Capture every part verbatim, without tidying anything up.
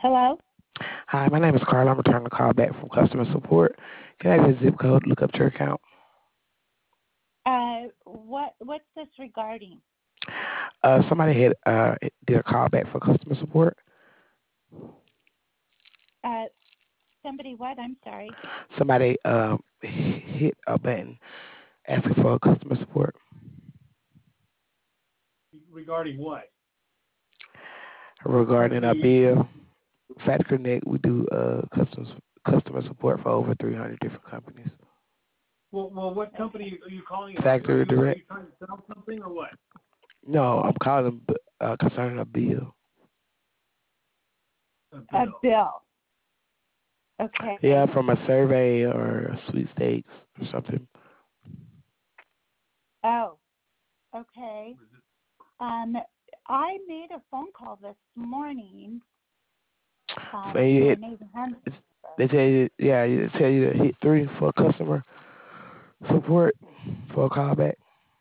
Hello? Hi, my name is Carl. I'm returning a call back from customer support. Can I have your zip code? Look up your account. Uh, what what's this regarding? Uh, somebody had uh did a call back for customer support. Uh, somebody what? I'm sorry. Somebody um hit a button asking for customer support Regarding what? What's regarding a the bill. Factory Connect, we do uh customer customer support for over three hundred different companies. well, well what company are you calling about? Are Factory you are Direct. you trying to sell something or what? No, I'm calling uh, concerning a bill. A A bill. bill. Yeah, Okay. from a survey or sweepstakes or something. Oh, okay. Um, I made a phone call this morning So um, you to hit, an eight hundred they tell you, yeah, they tell you to hit three for customer support for a callback.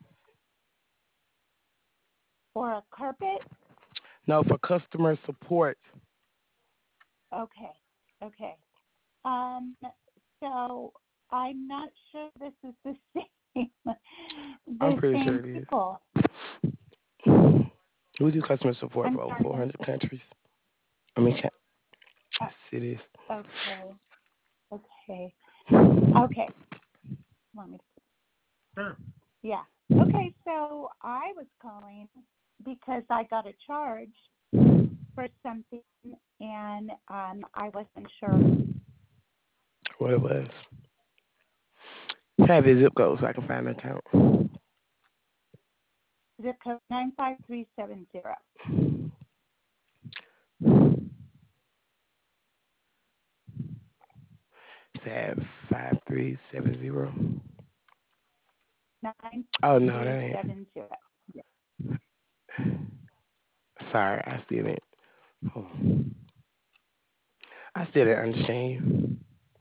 for a carpet. No, for customer support. Okay. Okay. Um, so I'm not sure this is the same I'm the pretty sure same it is. people. We do customer support I'm for over sorry. I'm, four hundred countries. I mean, ca- uh, cities. okay. Okay. Okay. Let me. Sure. Yeah. Okay. So I was calling because I got a charge for something, and um, I wasn't sure. What it was. Have your zip code so I can find the account. Zip code nine five three seven zero. Tab five three seven zero. Nine Oh no, that three ain't. seven zero. Sorry, I still didn't. Oh, I still didn't understand you.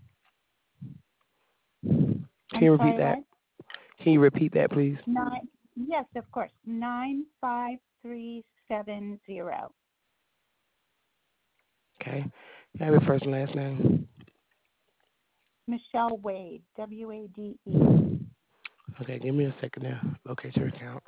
Can I'm you repeat sorry. that? What? Can you repeat that, please? Nine. Yes, of course. Nine five three seven zero. Okay. Can I have your first and last name? Michelle Wade. W A D E. Okay, give me a second now. Locate your account.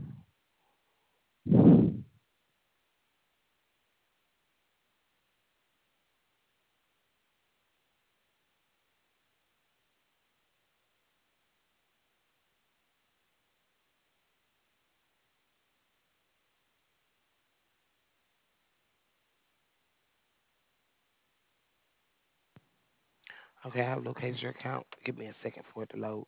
Okay, I've located your account. Give me a second for it to load.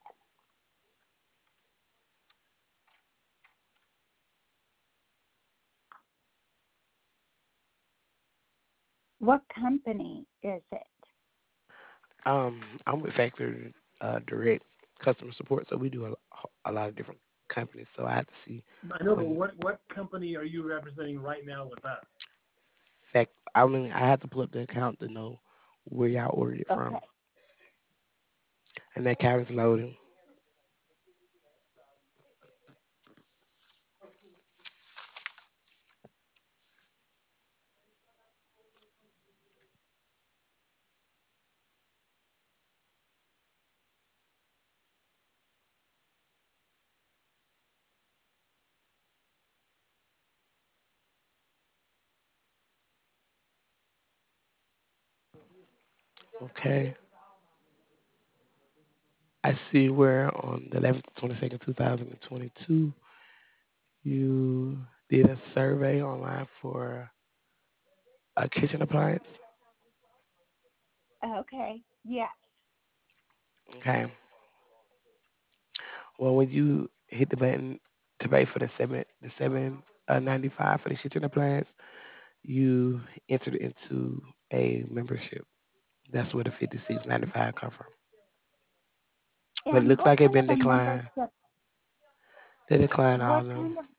What company is it? Um, I'm with Factory uh, Direct Customer Support, so we do a, a lot of different companies. So I have to see I know, but when what what company are you representing right now with us? fact. I mean, I have to pull up the account to know where y'all ordered it Okay. from, and that account is loading. Okay. I see where on the eleventh, twenty-second, two thousand twenty-two, you did a survey online for a kitchen appliance. Okay. Yes. Okay. Well, when you hit the button to pay for the seven, the seven uh, ninety five for the kitchen appliance, you entered into a membership. That's where the fifty six ninety five come from. But it And looks what like it kind of been a declined. membership? They declined all What of them. kind of?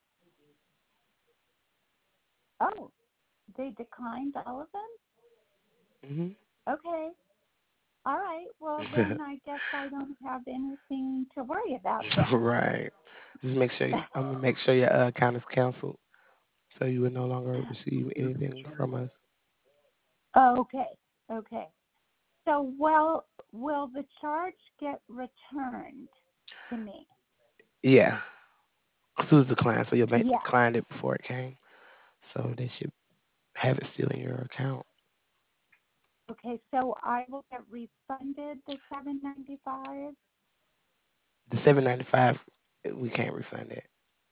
Oh, they declined all of them. Hmm. Okay. All right. Well, then I guess I don't have anything to worry about then. Right. Just make sure I'm gonna make sure your uh, account is canceled, so you will no longer receive anything from us. Okay, okay. So, well, will the charge get returned to me? Yeah. Because it was declined, so your bank Yeah. declined it before it came. So they should have it still in your account. Okay, so I will get refunded the seven ninety five. The seven ninety five, we can't refund it.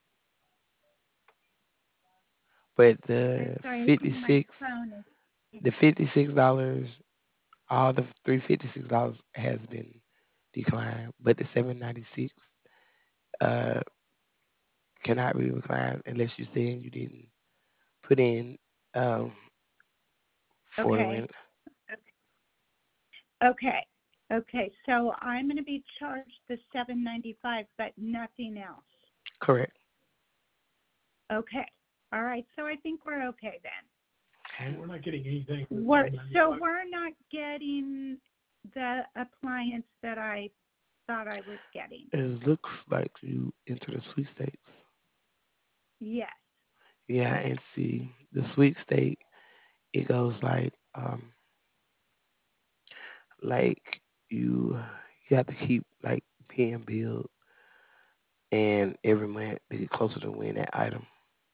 But I'm the sorry, fifty my six, phone is. the fifty six dollars, all the three fifty six dollars has been declined. But the seven ninety six, uh, cannot be declined unless you say you didn't put in um for the Okay, win. okay, okay. So I'm going to be charged the seven ninety five, but nothing else. Correct. Okay. All right. So I think we're okay then. Okay. We're not getting anything. We're, so we're not getting the appliance that I thought I was getting. It looks like you enter the sweepstakes. Yes. Yeah, and see the sweepstake. It goes like um like you you have to keep like paying bills and every month to get closer to win that item.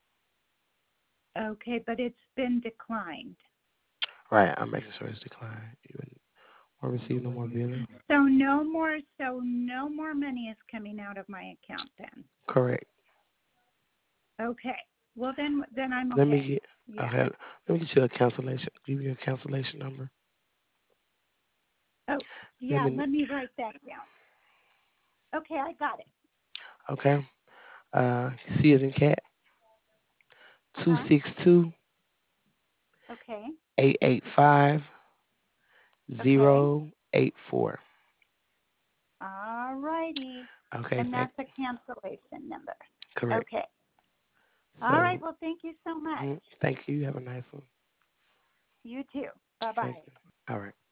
Okay, but it's been declined. Right, I'm making sure it's declined. You won't receive no more billing. So no more. So no more money is coming out of my account then. Correct. Okay. Well then, then I'm okay. Let me get Yeah. okay. Let me get you a cancellation. Give you a cancellation number. Oh, Let yeah. me. Let me write that down. Okay, I got it. Okay. Uh, C as in cat. Two Huh? six two Okay. eight eight five Okay. zero eight four. All righty. Okay. And Thank. that's a cancellation number. Correct. Okay. All right. So, Well, thank you so much. mm, thank you. Have a nice one. You too. Bye Thank bye. you. All right.